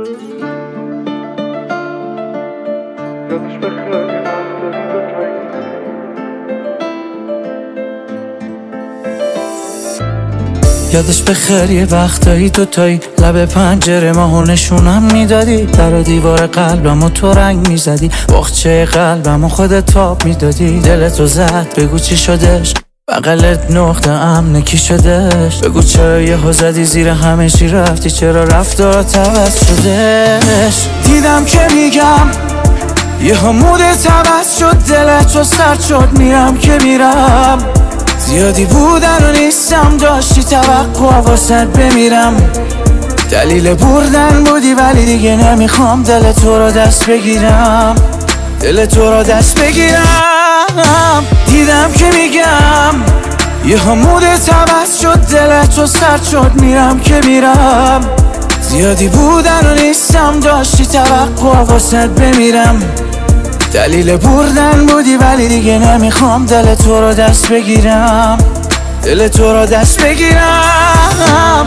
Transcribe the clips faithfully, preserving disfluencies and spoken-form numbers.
یادش بخیر یه وقتایی تو تایی لب پنجره ماهو نشونم میدادی، در و دیوار قلبمو تو رنگ میزدی، باغچه قلبمو خودت تاب میدادی. دلتو زد بگو چی شدش، بغلت نقطه امن کی شدش، بگو چرا یهو زدی زیر همه چی رفتی، چرا رفتارات عوض شدش. دیدم که میگم یهو مودت عوض شد، دلت سرد شد، میرم که میرم، زیادی بودن و نیستم، داشتی توقع واسد بمیرم. دلیل بردن بودی ولی دیگه نمیخوام دل تو رو دست بگیرم، دل تو رو دست بگیرم. دیدم که میگم یه مودت عوض شد، دلت سرد شد، میرم که میرم، زیادی بودن و نیستم، داشتی توقع واسد بمیرم. دلیل بردن بودی ولی دیگه نمیخوام دل تو رو دست بگیرم، دل تو رو دست بگیرم.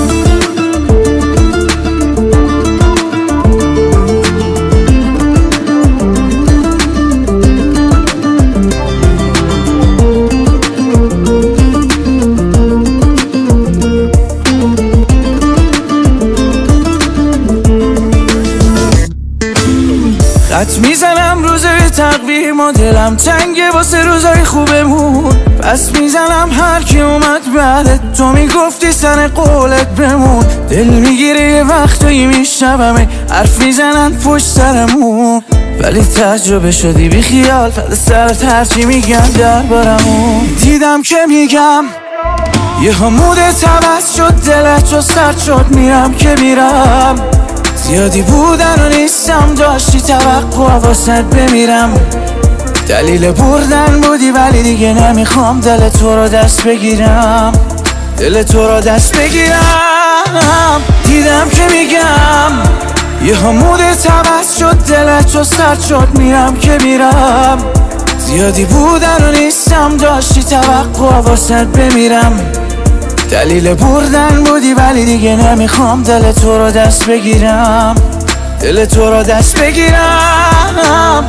خط میزنم روزای تقویم و دلم تنگه واسه روزای خوبمون، پس میزنم هر کی اومد بعدت، تو میگفتی سر قولت بمون. دل میگیره یه وقتایی میشنومه حرف میزنن پشت سرمون، ولی تجربه شدی بی خیال فد سرت هرچی میگن دربارمون. دیدم که میگم یه مودت عوض شد، دلت سرد شد، میرم که میرم، زیادی بودن و نیستم، داشتی توقع واسد بمیرم. دلیل بردن بودی ولی دیگه نمیخوام دل تو رو دست بگیرم، دل تو رو دست بگیرم. دیدم که میگم یه مودت عوض شد، دلت سرد شد، میرم که میرم، زیادی بودن و نیستم، داشتی توقع واسد بمیرم. دلیل بردن بودی ولی دیگه نمیخوام دل تو رو دست بگیرم، دل تو رو دست بگیرم.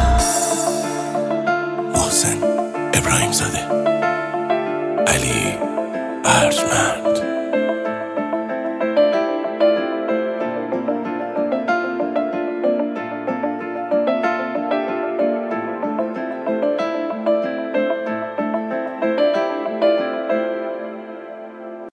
محسن ابراهیم زاده، علی ارجمند.